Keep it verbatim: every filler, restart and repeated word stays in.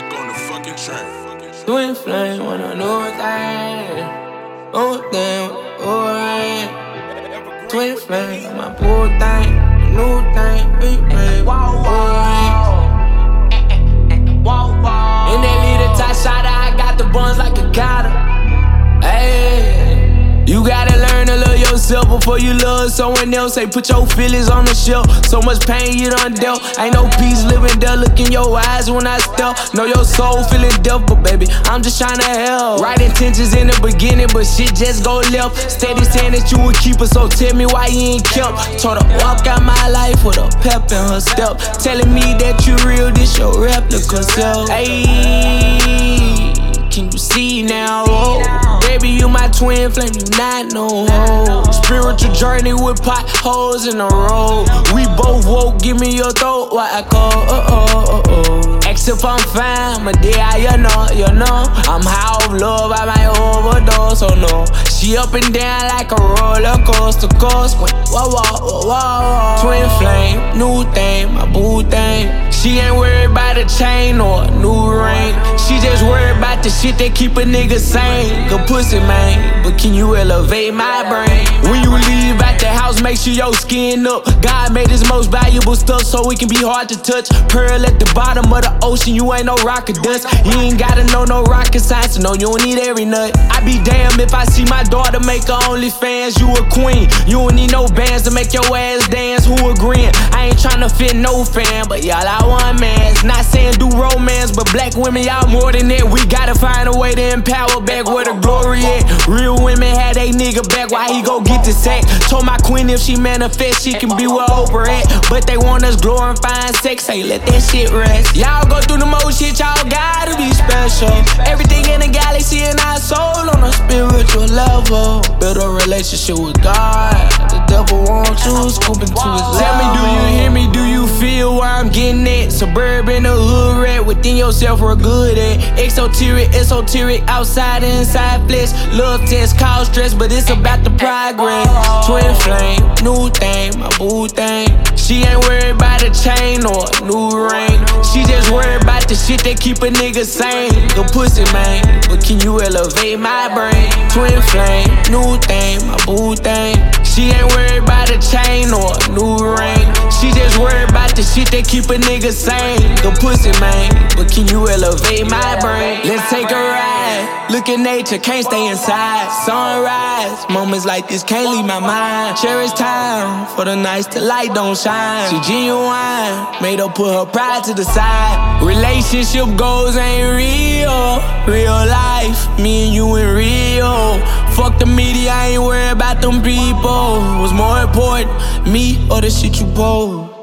back on the fucking track. Twin flame when I know thing. Oh thing, oh rain. Twin flame, my poor thing. New thing, big rain. Wow, wow. In that little tie shot, I got the buns like a gotta. Ayy, you gotta learn to love yourself before you love someone else. Hey, put your feelings on the shelf. So much pain you done dealt. Ain't no peace living there. Look in your eyes when I step. Know your soul feeling deaf, but baby, I'm just trying to help. Right intentions in the beginning, but shit just go left. Steady saying that you would keep her, so tell me why you ain't kept. Told her walk out my life with a pep in her step. Telling me that you real, this your replica self. Ayy, can you see now? Oh, baby, you my twin flame, you not no hoe. Spiritual journey with potholes in the road. We both woke, give me your throat while I go. Uh oh, uh oh. Ask if I'm fine, my dear, you know, you know. I'm high off love, I might overdose, oh no. She up and down like a roller coaster, coaster. Whoa, whoa, whoa, whoa. Twin flame, new thing, my boo thing. She ain't worried about a chain or a new ring. She just worried about the shit that keep a nigga sane. Good pussy, man, but can you elevate my brain? When you leave out the house, make sure your skin up. God made his most valuable stuff so it can be hard to touch. Pearl at the bottom of the ocean, you ain't no rock or dust. You ain't gotta know no rocket science, no, you don't need every nut. I be damned if I see my daughter make her OnlyFans. You a queen, you don't need no bands to make your ass dance. Who agreeing? I ain't tryna fit no fan, but y'all I want mans. Not saying do romance, but black women, y'all more than that. We gotta find a way to empower back where the glory at. Real women had they nigga back, why he go get the sack? Told my queen if she manifest, she can be where Oprah at. But they want us glorifying sex, hey, let that shit rest. Y'all go through the most shit, y'all gotta be special. Everything in the galaxy and our soul on a spiritual level. Build a relationship with God. The devil wants you, scoop into his level. Tell me, do you hear me? Do you feel where I'm getting at? Suburban, the hood rat, within yourself we're good at. Exoteric, esoteric, outside, inside flesh. Love test, cause stress, but it's about the progress. Twin flame, new thing, my boo thing. She ain't worried about a chain or a new ring. She just worried about the shit that keep a nigga sane. Good pussy, man, but can you elevate my brain? Twin flame, new thing, my boo thing. She ain't worried about a chain or a new ring. She just worried about the shit that keep a nigga sane. Good pussy, man, but can you elevate my brain? Let's take a ride. Look at nature, can't stay inside. Sunrise, moments like this can't leave my mind. Cherish time for the nights the light don't shine. She genuine, made her put her pride to the side. Relationship goals ain't real. Real life, me and you in real. Fuck the media, I ain't worried about them people. What's more important, me or the shit you post?